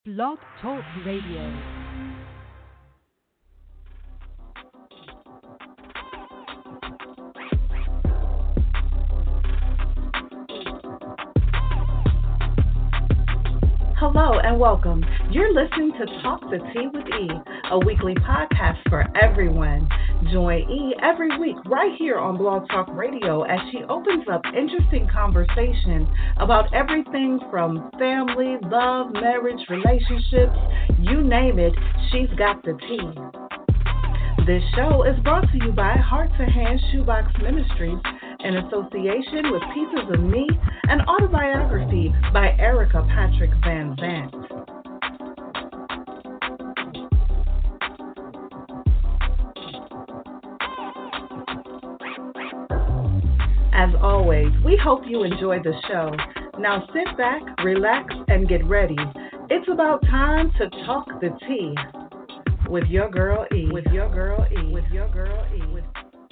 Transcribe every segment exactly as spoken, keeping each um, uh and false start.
Blog Talk Radio. Hello and welcome. You're listening to Talk the Tea with E, a weekly podcast for everyone. Join E every week right here on Blog Talk Radio as she opens up interesting conversations about everything from family, love, marriage, relationships, you name it, she's got the tea. This show is brought to you by Heart to Hand Shoebox Ministries in association with Pieces of Me, an autobiography by Erica Patrick Van Zandt. As always, we hope you enjoy the show. Now sit back, relax, and get ready. It's about time to talk the tea with your girl E. With your girl E. With your girl E. With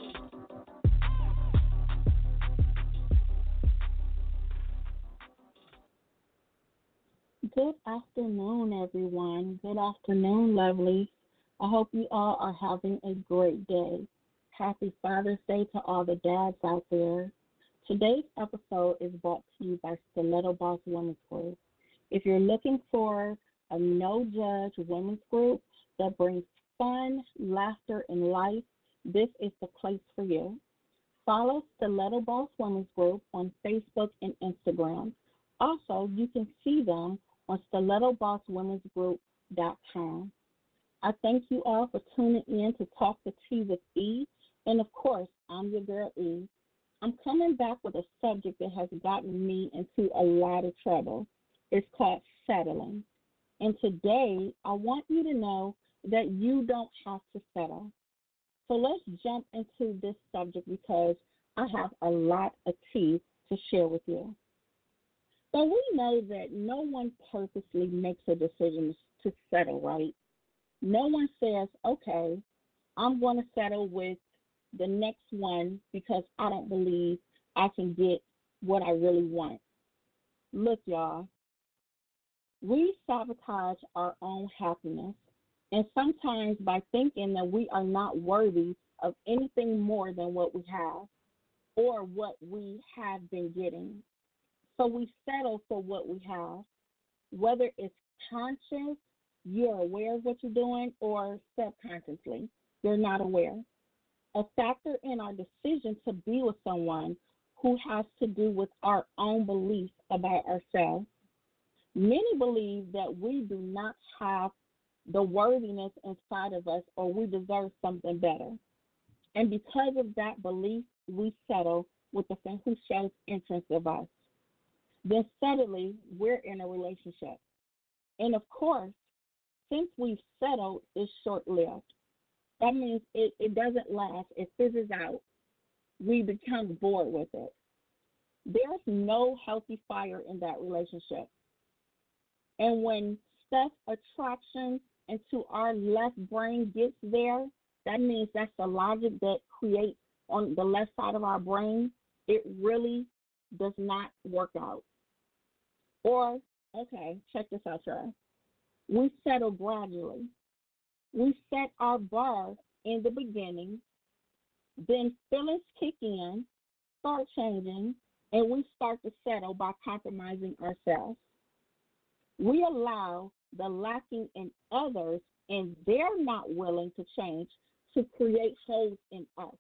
Good afternoon, everyone. Good afternoon, lovely. I hope you all are having a great day. Happy Father's Day to all the dads out there. Today's episode is brought to you by Stiletto Boss Women's Group. If you're looking for a no-judge women's group that brings fun, laughter, and life, this is the place for you. Follow Stiletto Boss Women's Group on Facebook and Instagram. Also, you can see them on stiletto boss women's group dot com. I thank you all for tuning in to Talk the Tea with E. And, of course, I'm your girl E. I'm coming back with a subject that has gotten me into a lot of trouble. It's called settling. And today, I want you to know that you don't have to settle. So let's jump into this subject because I have a lot of tea to share with you. So we know that no one purposely makes a decision to settle, right? No one says, okay, I'm going to settle with the next one because I don't believe I can get what I really want. Look, y'all, we sabotage our own happiness, and sometimes by thinking that we are not worthy of anything more than what we have or what we have been getting. So we settle for what we have, whether it's conscious, you're aware of what you're doing, or subconsciously, you're not aware. A factor in our decision to be with someone who has to do with our own beliefs about ourselves. Many believe that we do not have the worthiness inside of us or we deserve something better. And because of that belief, we settle with the friend who shows interest of us. Then suddenly we're in a relationship. And of course, since we've settled, it's short-lived. That means it, it doesn't last. It fizzes out. We become bored with it. There's no healthy fire in that relationship. And when stuff attraction into our left brain gets there, that means that's the logic that creates on the left side of our brain. It really does not work out. Or, okay, check this out, y'all. We settle gradually. We set our bar in the beginning, then feelings kick in, start changing, and we start to settle by compromising ourselves. We allow the lacking in others, and they're not willing to change, to create holes in us.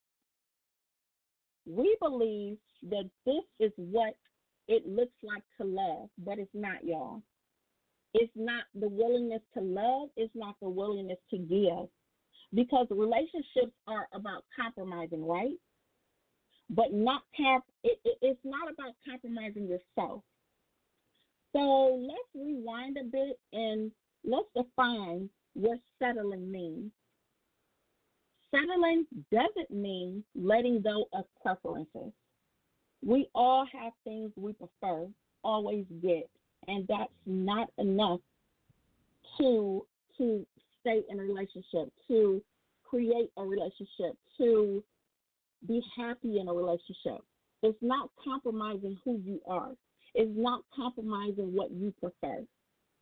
We believe that this is what it looks like to love, but it's not, y'all. It's not the willingness to love. It's not the willingness to give. Because relationships are about compromising, right? But not comp- it, it, it's not about compromising yourself. So let's rewind a bit and let's define what settling means. Settling doesn't mean letting go of preferences. We all have things we prefer, always get, and that's not enough to to stay in a relationship, to create a relationship, to be happy in a relationship. It's not compromising who you are. It's not compromising what you prefer.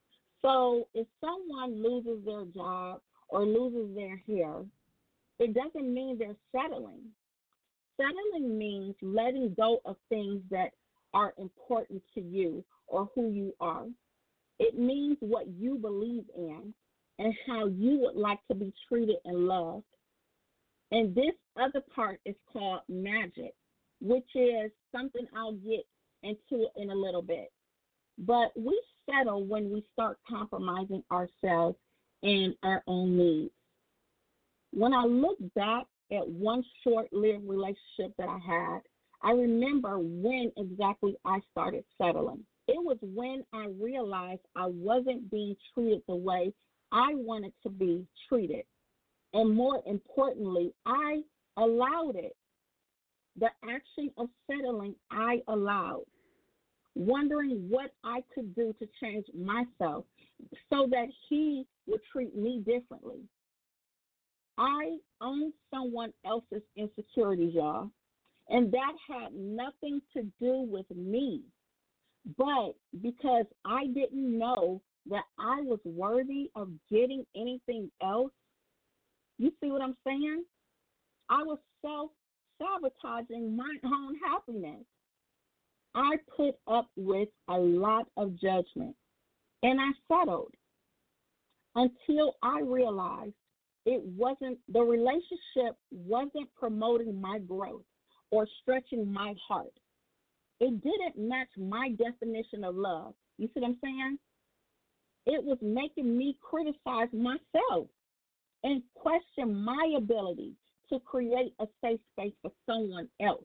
So if someone loses their job or loses their hair, it doesn't mean they're settling. Settling means letting go of things that are important to you or who you are. It means what you believe in and how you would like to be treated and loved. And this other part is called magic, which is something I'll get into in a little bit. But we settle when we start compromising ourselves and our own needs. When I look back at one short-lived relationship that I had, I remember when exactly I started settling. It was when I realized I wasn't being treated the way I wanted to be treated. And more importantly, I allowed it. The action of settling, I allowed. Wondering what I could do to change myself so that he would treat me differently. I owned someone else's insecurities, y'all, and that had nothing to do with me. But because I didn't know that I was worthy of getting anything else, you see what I'm saying? I was self-sabotaging my own happiness. I put up with a lot of judgment, and I settled until I realized it wasn't, the relationship wasn't promoting my growth or stretching my heart. It didn't match my definition of love. You see what I'm saying? It was making me criticize myself and question my ability to create a safe space for someone else.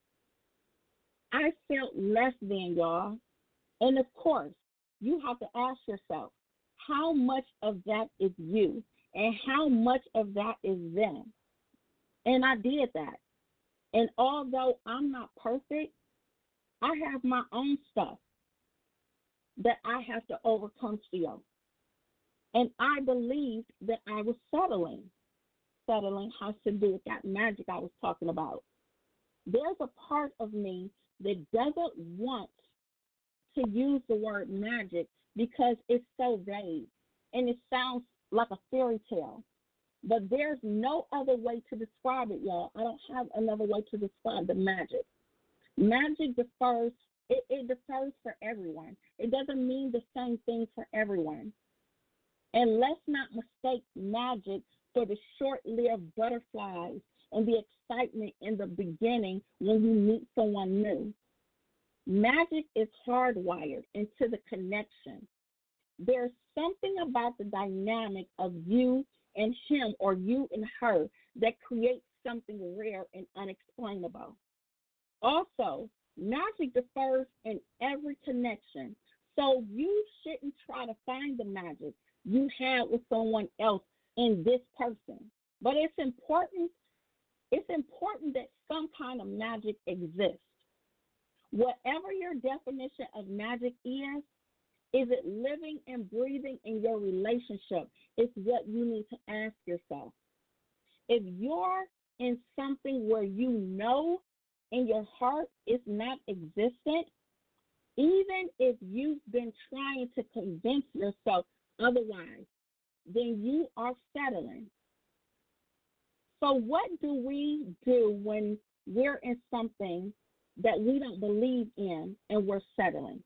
I felt less than, y'all. And of course, you have to ask yourself, how much of that is you and how much of that is them? And I did that. And although I'm not perfect, I have my own stuff that I have to overcome still. And I believed that I was settling. Settling has to do with that magic I was talking about. There's a part of me that doesn't want to use the word magic because it's so vague and it sounds like a fairy tale. But there's no other way to describe it, y'all. I don't have another way to describe the magic. Magic differs, it, it differs for everyone. It doesn't mean the same thing for everyone. And let's not mistake magic for the short-lived butterflies and the excitement in the beginning when you meet someone new. Magic is hardwired into the connection. There's something about the dynamic of you and him or you and her that creates something rare and unexplainable. Also, magic differs in every connection, so you shouldn't try to find the magic you had with someone else in this person. But it's important, it's important that some kind of magic exists. Whatever your definition of magic is, is it living and breathing in your relationship? Is what you need to ask yourself. If you're in something where you know in your heart it's not existent, even if you've been trying to convince yourself otherwise, then you are settling. So what do we do when we're in something that we don't believe in and we're settling?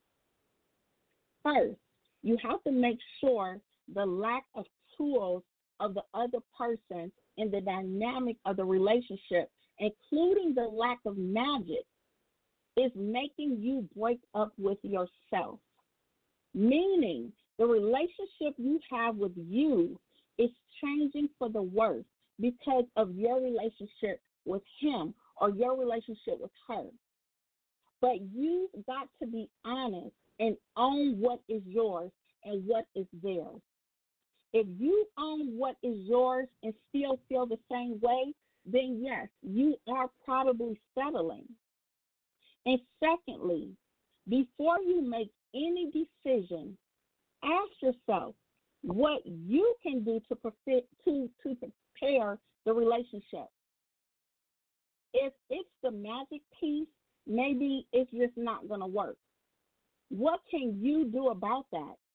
First, you have to make sure the lack of tools of the other person in the dynamic of the relationship, including the lack of magic, is making you break up with yourself. Meaning, the relationship you have with you is changing for the worse because of your relationship with him or your relationship with her. But you've got to be honest and own what is yours and what is theirs. If you own what is yours and still feel the same way, then yes, you are probably settling. And secondly, before you make any decision, ask yourself what you can do to, prefi- to, to prepare the relationship. If it's the magic piece, maybe it's just not going to work. What can you do about that?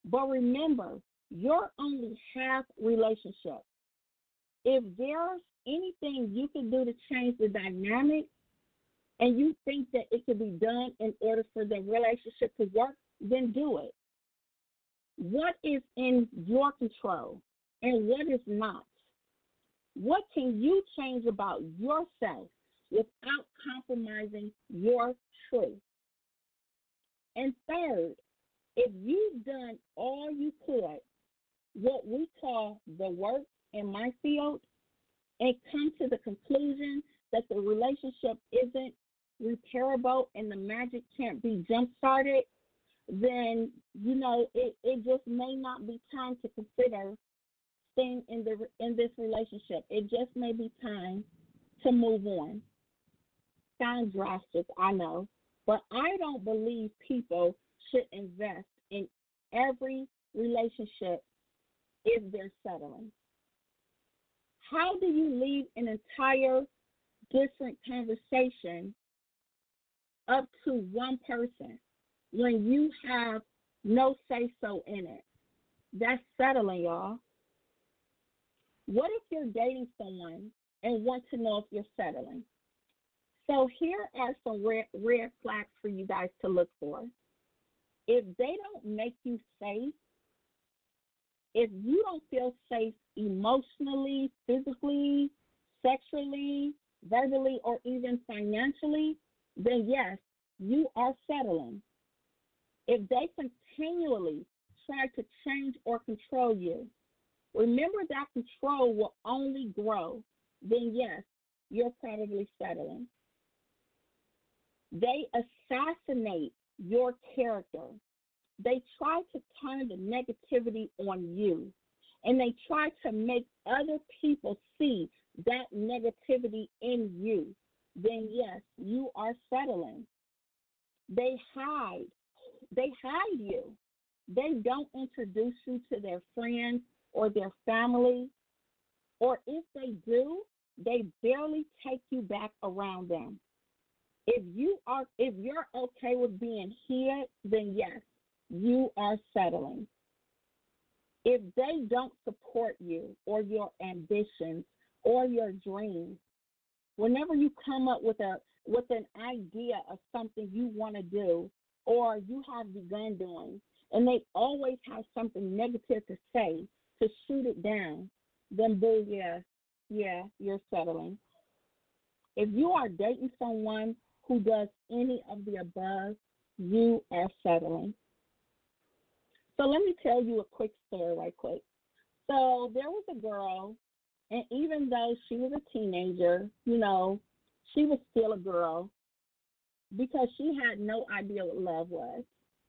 But remember, you're only half relationship. If there's anything you can do to change the dynamic and you think that it can be done in order for the relationship to work, then do it. What is in your control and what is not? What can you change about yourself without compromising your truth? And third, if you've done all you could, what we call the work in my field, and come to the conclusion that the relationship isn't repairable and the magic can't be jump-started, then, you know, it, it just may not be time to consider staying in the in this relationship. It just may be time to move on. Sounds drastic, I know, but I don't believe people should invest in every relationship if they're settling. How do you leave an entire different conversation up to one person when you have no say-so in it? That's settling, y'all. What if you're dating someone and want to know if you're settling? So here are some red, red flags for you guys to look for. If they don't make you safe, if you don't feel safe emotionally, physically, sexually, verbally, or even financially, then yes, you are settling. If they continually try to change or control you, remember that control will only grow, then yes, you're probably settling. They assassinate your character. They try to turn the negativity on you, and they try to make other people see that negativity in you. Then yes, you are settling. They hide. They hide you. They don't introduce you to their friends or their family, or if they do, they barely take you back around them. If you are, if you're okay with being hid, then yes, you are settling. If they don't support you or your ambitions or your dreams, whenever you come up with a with an idea of something you want to do or you have begun doing, and they always have something negative to say to shoot it down, then boo, yeah, yeah, you're settling. If you are dating someone who does any of the above, you are settling. So let me tell you a quick story right quick. So there was a girl, and even though she was a teenager, you know, she was still a girl because she had no idea what love was.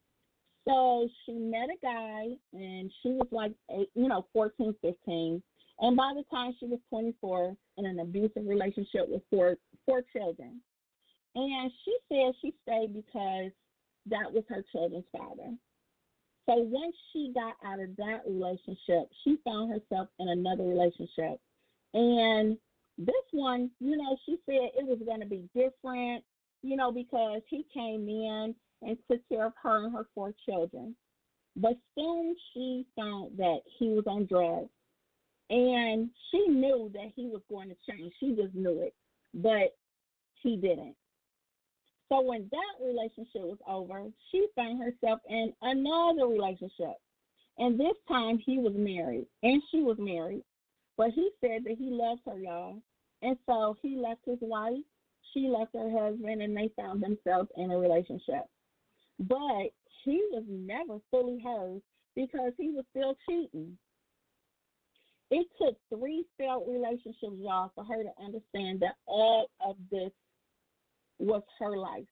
So she met a guy, and she was like, eight, you know, fourteen, fifteen. And by the time she was twenty-four, in an abusive relationship with four, four children. And she said she stayed because that was her children's father. So once she got out of that relationship, she found herself in another relationship. And this one, you know, she said it was going to be different, you know, because he came in and took care of her and her four children. But soon she found that he was on drugs. And she knew that he was going to change. She just knew it. But he didn't. So when that relationship was over, she found herself in another relationship. And this time he was married, and she was married. But he said that he loves her, y'all. And so he left his wife, she left her husband, and they found themselves in a relationship. But he was never fully hers because he was still cheating. It took three failed relationships, y'all, for her to understand that all of this was her life.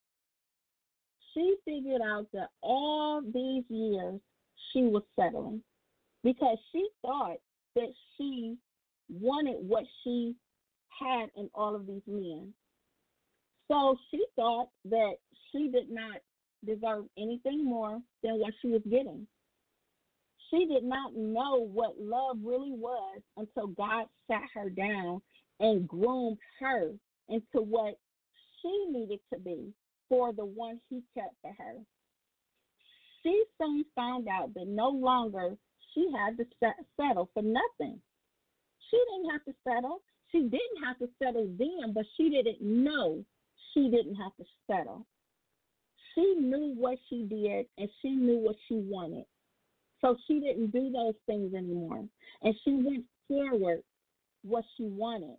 She figured out that all these years she was settling because she thought that she wanted what she had in all of these men. So she thought that she did not deserve anything more than what she was getting. She did not know what love really was until God sat her down and groomed her into what she needed to be for the one he kept for her. She soon found out that no longer she had to settle for nothing. She didn't have to settle. She didn't have to settle then, but she didn't know she didn't have to settle. She knew what she did, and she knew what she wanted. So she didn't do those things anymore. And she went forward what she wanted.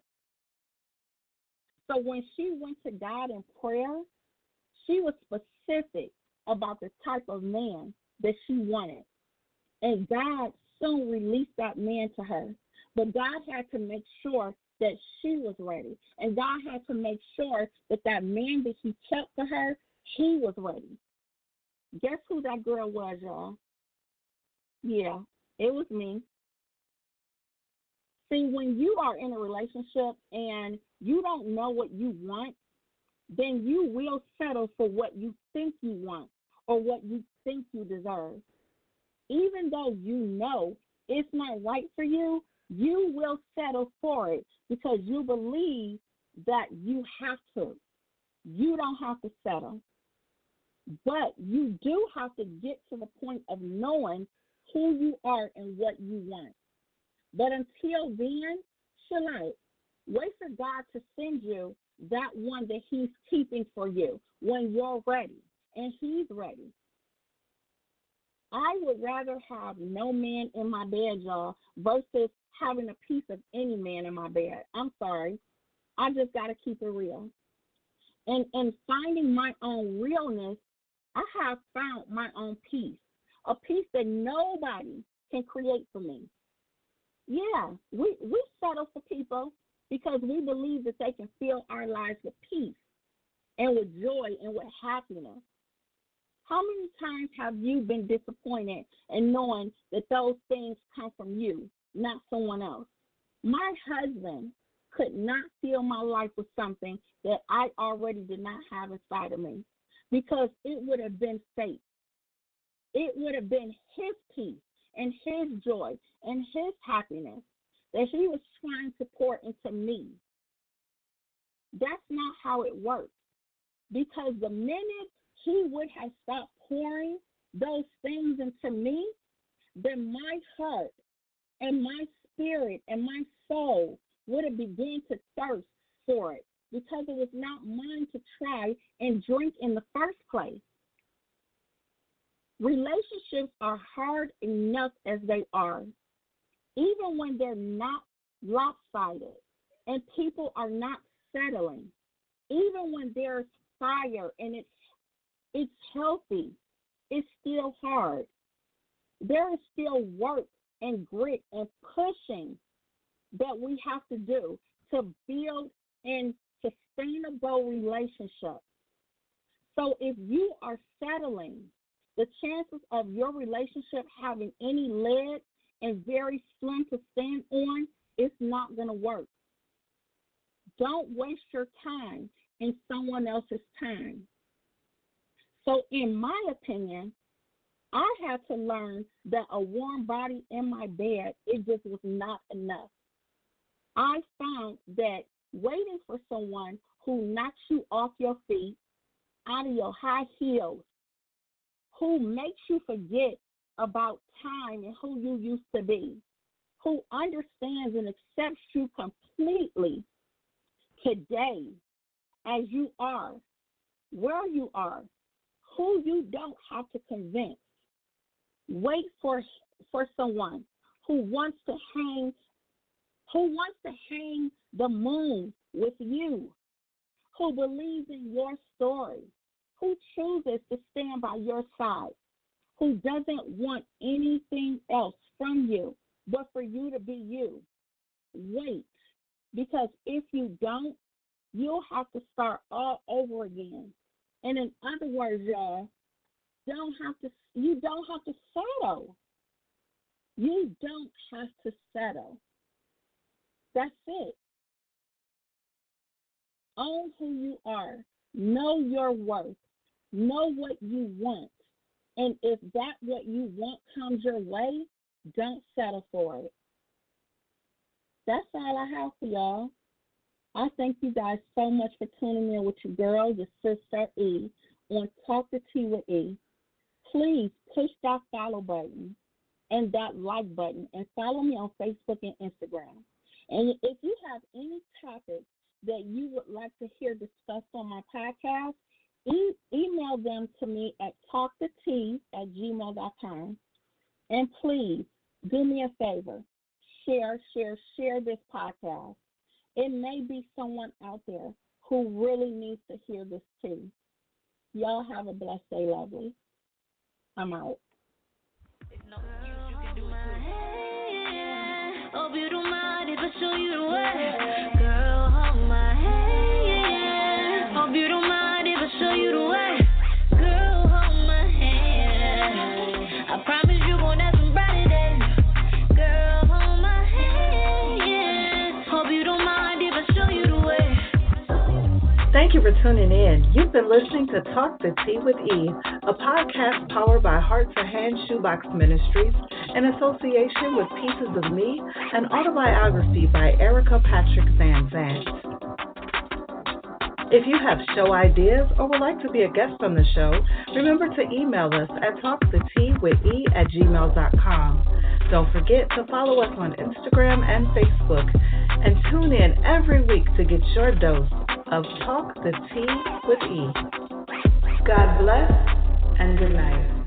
So when she went to God in prayer, she was specific about the type of man that she wanted. And God soon released that man to her. But God had to make sure that she was ready. And God had to make sure that that man that he kept for her, he was ready. Guess who that girl was, y'all? Yeah, it was me. See, when you are in a relationship and you don't know what you want, then you will settle for what you think you want or what you think you deserve. Even though you know it's not right for you, you will settle for it because you believe that you have to. You don't have to settle. But you do have to get to the point of knowing who you are and what you want. But until then, chill out. Wait for God to send you that one that he's keeping for you when you're ready and he's ready. I would rather have no man in my bed, y'all, versus having a piece of any man in my bed. I'm sorry. I just got to keep it real. And in finding my own realness, I have found my own peace, a peace that nobody can create for me. Yeah, we, we settle for people because we believe that they can fill our lives with peace and with joy and with happiness. How many times have you been disappointed in knowing that those things come from you, not someone else? My husband could not fill my life with something that I already did not have inside of me because it would have been fake. It would have been his peace and his joy and his happiness that he was trying to pour into me. That's not how it works. Because the minute he would have stopped pouring those things into me, then my heart and my spirit and my soul would have begun to thirst for it because it was not mine to try and drink in the first place. Relationships are hard enough as they are, even when they're not lopsided and people are not settling, even when there's fire and it's it's healthy, it's still hard. There is still work and grit and pushing that we have to do to build a sustainable relationship. So if you are settling, the chances of your relationship having any leg and very slim to stand on is not going to work. Don't waste your time in someone else's time. So in my opinion, I had to learn that a warm body in my bed, it just was not enough. I found that waiting for someone who knocks you off your feet, out of your high heels, who makes you forget about time and who you used to be, who understands and accepts you completely today as you are, where you are, who you don't have to convince. Wait for for someone who wants to hang who wants to hang the moon with you, who believes in your story, who chooses to stand by your side, who doesn't want anything else from you but for you to be you. Wait, because if you don't, you'll have to start all over again. And in other words, y'all, don't have to you don't have to settle. You don't have to settle. That's it. Own who you are. Know your worth. Know what you want. And if that what you want comes your way, don't settle for it. That's all I have for y'all. I thank you guys so much for tuning in with your girl, your sister E, on Talk the Tea with E. please push that follow button and that like button and follow me on Facebook and Instagram. And if you have any topics that you would like to hear discussed on my podcast, e- email them to me at talkthetea at gmail dot com. And please do me a favor. Share, share, share this podcast. It may be someone out there who really needs to hear this too. Y'all have a blessed day, lovely. I'm out. Hope you don't mind if I show you the way. Girl, hold my hand. Hope you don't mind if I show you the way. Girl, hold my hand. I promise you won't have some brighter days. Girl, hold my hand. Hope you don't mind if I show you the way. Thank you for tuning in. You've been listening to Talk the Tea with E, a podcast powered by Heart to Hand Shoebox Ministries in association with Pieces of Me, an autobiography by Erica Patrick Van Zandt. If you have show ideas or would like to be a guest on the show, remember to email us at talktheteawithe at gmail dot com. Don't forget to follow us on Instagram and Facebook, and tune in every week to get your dose of Talk the Tea with E. God bless and good night.